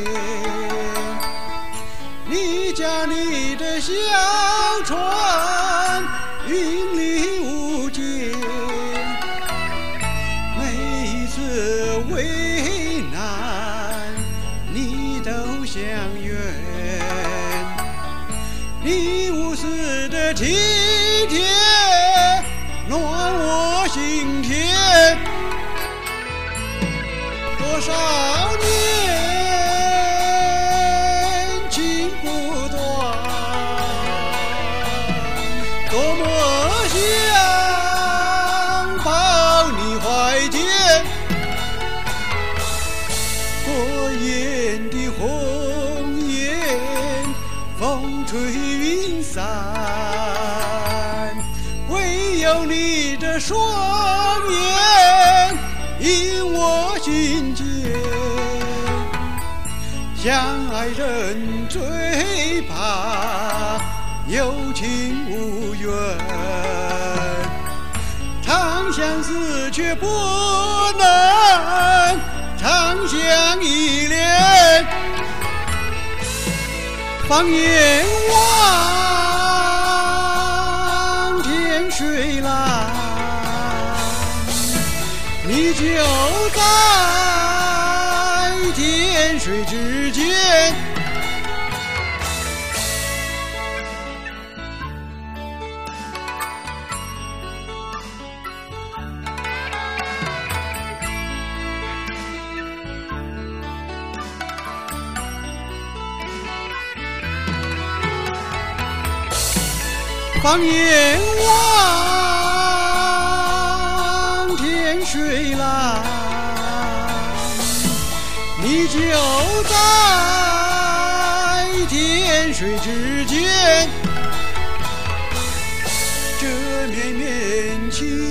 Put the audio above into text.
你家里的小船云里雾间，每一次为难你都相援，你无私的体贴暖我心田，多少年情不断，多么想抱你怀间，过眼的红颜风吹云散，唯有你的双眼映我心间，相爱人最怕有情无缘，长相思却不能长相依恋，放眼望天水蓝，你就在天水之间。放眼望天水蓝，你就在天水之间，这绵绵情